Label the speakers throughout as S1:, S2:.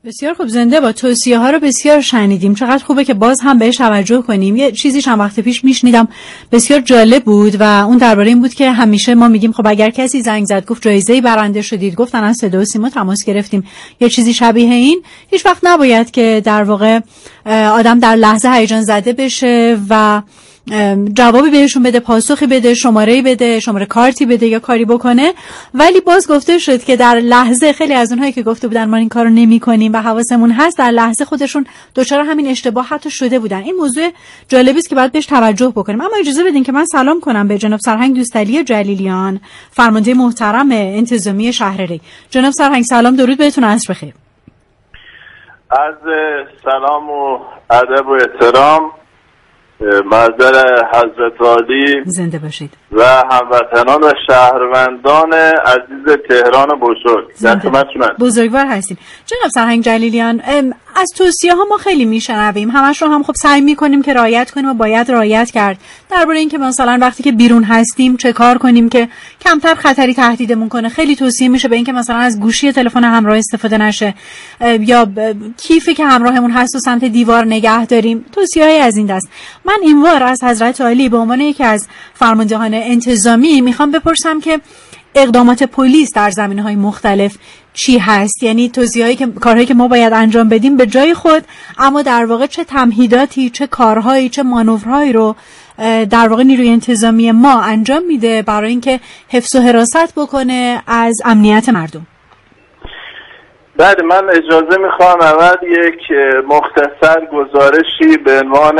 S1: بسیار خوب، زنده با. توصیه ها رو بسیار شنیدیم. چقدر خوبه که باز هم بهش توجه کنیم. یه چیزی چند وقت پیش میشنیدم بسیار جالب بود و اون درباره این بود که همیشه ما میگیم خب اگر کسی زنگ زد گفت جایزه‌ای برنده شدید، گفتن از صدا و سیما تماس گرفتیم یا چیزی شبیه این، هیچ وقت نباید که در واقع آدم در لحظه هیجان زده بشه و جوابی بهشون بده، پاسخی بده، شماره‌ای بده، شماره کارتی بده یا کاری بکنه. ولی باز گفته شد که در لحظه خیلی از اونهایی که گفته بودن ما این کارو نمی‌کنیم و حواسمون هست، در لحظه خودشون دچار همین اشتباه حتی شده بودن. این موضوع جالبی است که باید بهش توجه بکنیم. اما اجازه بدین که من سلام کنم به جناب سرهنگ دوستعلی جلیلیان، فرمانده محترم انتظامی شهر ری. جناب سرهنگ سلام، درود بهتون، عصر بخیر.
S2: از سلام و ادب و احترام معذر حضرت عالی
S1: زنده باشید
S2: و هموطنان و شهروندان عزیز تهران بزرگ در خدمتتونم.
S1: بزرگوار هستین جناب سرهنگ جلیلیان. از توصیه ها ما خیلی میشنویم، همش رو هم خب سعی میکنیم که رعایت کنیم و باید رعایت کرد، درباره این که مثلا وقتی که بیرون هستیم چه کار کنیم که کمتر خطری تهدیدمون کنه. خیلی توصیه میشه به این که مثلا از گوشی تلفن همراه استفاده نشه یا کیفی که همراهمون هست و سمت دیوار نگه داریم. توصیه‌ای از این دست. من اینوار از حضرت عالی به عنوان یکی از فرماندهان انتظامی میخوام بپرسم که اقدامات پلیس در زمینه‌های مختلف چی هست؟ یعنی توصیه‌هایی که کارهایی که ما باید انجام بدیم به جای خود، اما در واقع چه تمهیداتی، چه کارهایی، چه مانورهایی رو در واقع نیروی انتظامی ما انجام میده برای اینکه حفظ و حراست بکنه از امنیت مردم.
S2: بله، من اجازه میخوام اول یک مختصر گزارشی به عنوان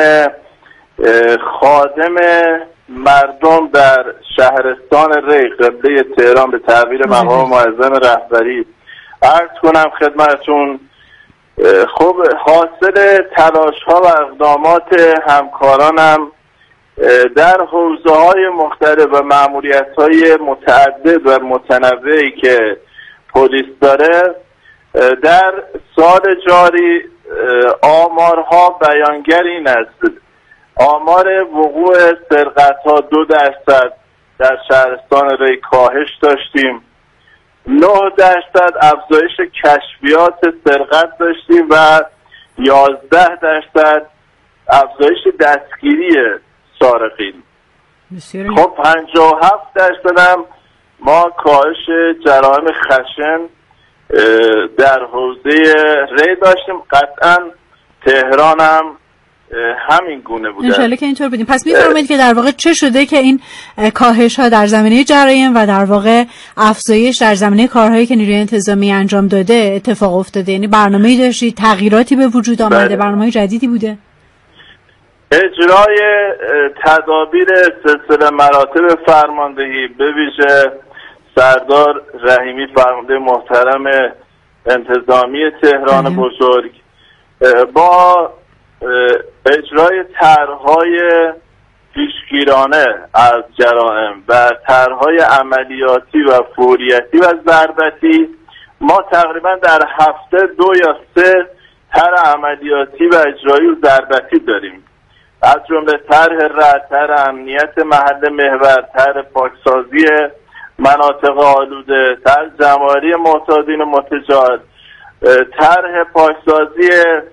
S2: خادم مردم در شهرستان ری قبله تهران به تعبیر مقام معظم رهبری عرض کنم خدمتتون. خب حاصل تلاش ها و اقدامات همکارانم در حوزه های مختلف و مأموریت های متعدد و متنوعی که پلیس داره، در سال جاری آمارها بیانگر این است: آمار وقوع سرقت‌ها 2% در شهرستان ری کاهش داشتیم، 9% افزایش کشفیات سرقت داشتیم و 11% افزایش دستگیری سارقین. خب 57% هم ما کاهش جرایم خشن در حوزه ری داشتیم. قطعا تهران هم همین گونه بوده.
S1: انشالله که اینطور بدیم. پس می‌فرمایید که در واقع چه شده که این کاهش ها در زمینه جرایم و در واقع افزایش در زمینه کارهایی که نیروی انتظامی انجام داده اتفاق افتاده؟ یعنی برنامه‌ای داشتید، تغییراتی به وجود آمده، برنامه‌های جدیدی بوده؟
S2: اجرای تدابیر سلسله مراتب فرماندهی به ویژه سردار رحیمی فرمانده محترم انتظامی تهران بزرگ با اجرای طرح‌های پیشگیرانه از جرائم و طرح‌های عملیاتی و فوریتی و ضربتی، ما تقریبا در هفته 2 یا 3 طرح عملیاتی و اجرایی و ضربتی داریم، از جمله طرح رعد، طرح امنیت محل محور، طرح پاکسازی مناطق آلوده، طرح جمع‌آوری معتادین و متجاوز، طرح پاکسازی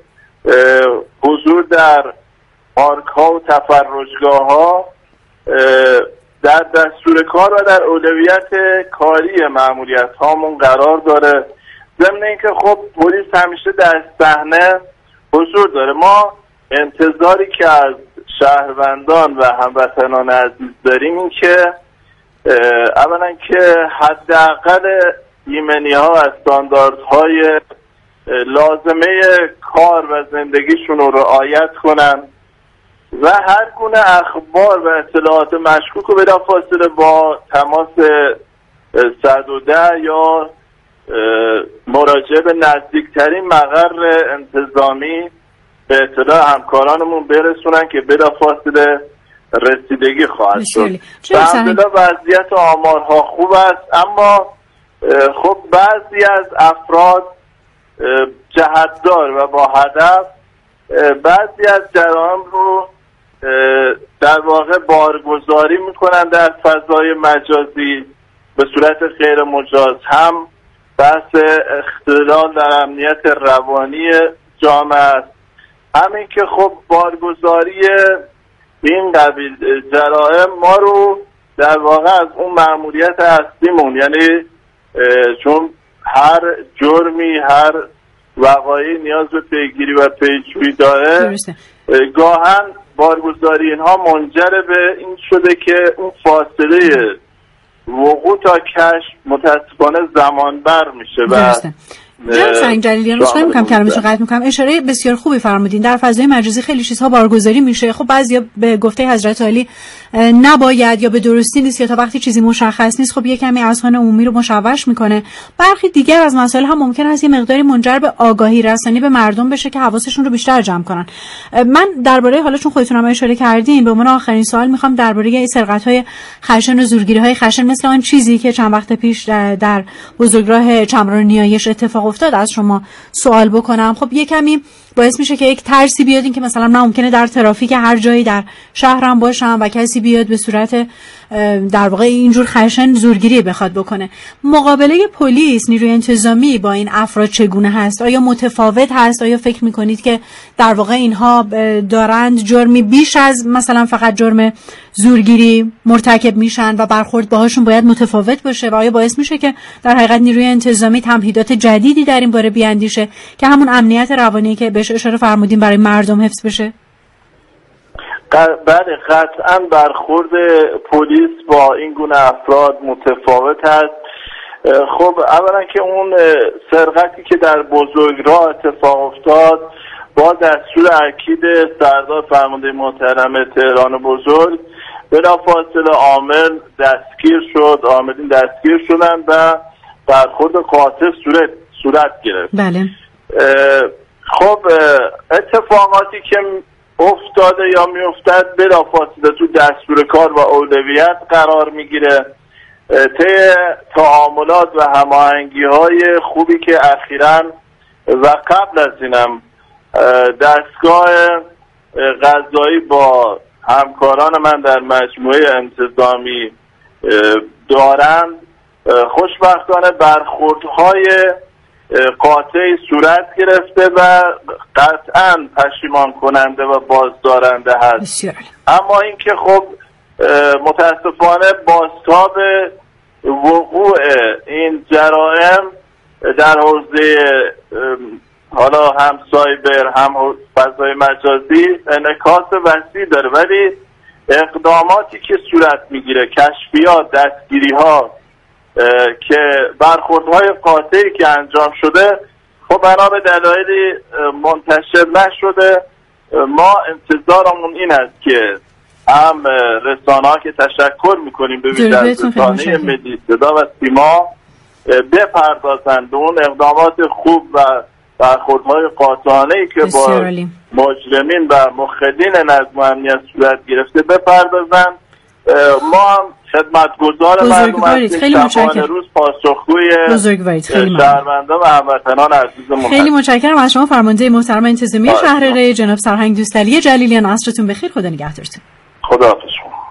S2: حضور در پارک ها و تفرجگاه ها در دستور کار و در اولویت کاری مأموریت هامون قرار داره. ضمن اینکه خب پلیس همیشه در صحنه حضور داره. ما انتظاری که از شهروندان و هموطنان عزیز داریم این که اولا که حداقل ایمنی ها و استانداردهای لازمه کار و زندگیشون رو رعایت کنن و هر گونه اخبار و اطلاعات مشکوک رو بلافاصله با تماس 110 یا مراجعه به نزدیکترین مقر انتظامی به اطلاع همکارانمون برسونن که بلافاصله رسیدگی خواهد شد. الحمدلله وضعیت آمارها خوب است، اما خب بعضی از افراد جهتدار و با هدف بعضی از جرائم رو در واقع بارگذاری میکنن در فضای مجازی به صورت غیر مجاز، هم بحث اختلال در امنیت روانی جامعه است. همین که خب بارگذاری این قبیل جرائم ما رو در واقع از اون مأموریت اصلیمون، یعنی چون هر جرمی، هر وقایعی نیاز به پیگیری و پیجویی داره، گاهن بارگذاری اینها منجر به این شده که اون فاصله وقوع تا کشف متاسفانه زمانبر میشه. و
S1: جناب سنگ جلیلیان رو میکنم کلمه‌شو قطع میکنم، اشاره بسیار خوبی فرمودین. در فضای مجازی خیلی چیزها بارگذاری میشه. خب بعضیا به گفته حضرت عالی نباید یا به درستی نیست یا تا وقتی چیزی مشخص نیست خب یه کمی اذهان عمومی رو مشوش میکنه. برخی دیگر از مسائل هم ممکن است یه مقداری منجر به آگاهی رسانی به مردم بشه که حواسشون رو بیشتر جمع کنن. من درباره حالا چون خودتون هم اشاره کردین به عنوان آخرین سوال میخوام درباره سرقت‌های خشن و زورگیری‌های خشن مثل آن چیزی که چند وقت پیش در بزرگراه چمران نیایش اتفاق افتاد از شما سوال بکنم. خب یه کمی باعث میشه که یک ترسی بیاد این که مثلا من ممکنه در ترافیک هر جایی در شهرم باشم و کسی بیاد به صورت در واقع اینجور خشن زورگیری بخواد بکنه. مقابله پلیس، نیروی انتظامی با این افراد چگونه هست؟ آیا متفاوت هست؟ آیا فکر میکنید که در واقع اینها دارند جرمی بیش از مثلا فقط جرم زورگیری مرتکب میشن و برخورد باهاشون باید متفاوت باشه و آیا باعث میشه که در حقیقت نیروی انتظامی تمهیدات جدیدی در این باره بیاندیشه که همون امنیت روانی که بهش اشاره فرمودین برای مردم حفظ بشه؟
S2: بله، قطعا برخورد پلیس با این گونه افراد متفاوت است. خب اولا که اون سرقتی که در بزرگراه اتفاق افتاد با دستور اکید سردار فرمانده محترم تهران بزرگ بلافاصله عامل دستگیر شد، عاملین دستگیر شدن و برخورد قاطع صورت گرفت.
S1: بله.
S2: خب اتفاقاتی که افتاده یا میافتد بلافاصله تو دستور کار و اولویت قرار میگیره. طی تعاملات و هماهنگی‌های خوبی که اخیراً و قبل از اینم دستگاه قضایی با همکاران من در مجموعه انتظامی دارند، خوشبختانه برخوردهای قاطعی صورت گرفته و قطعاً پشیمان کننده و بازدارنده هست. اما اینکه خب متاسفانه بازتاب وقوع این جرائم در حوزه حالا هم سایبر هم فضای مجازی انعکاس وسیع داره، ولی اقداماتی که صورت میگیره، کشفیات، دستگیری ها که برخوردهای قاطعی که انجام شده خب بنا به دلایلی منتشر نشده. ما انتظارمون این است که هم رسانه ها که تشکر میکنیم به ویژه از رسانه ملی صدا و سیما بپردازند به اون اقدامات خوب و برخوردهای قاطعانه‌ای که با مجرمین و مخلین نظم و امنیت صورت گرفته بپردازند. ما هم خدمتگزار مردم هستیم، شبانه روز پاسخگوی شهروندان و هموطنان عزیزمون.
S1: خیلی متشکرم از شما فرمانده محترم انتظامی شهر ری جناب سرهنگ دوستعلی جلیلیان. عصرتون بخیر، خدا نگهدارتون.
S2: خدا حافظ.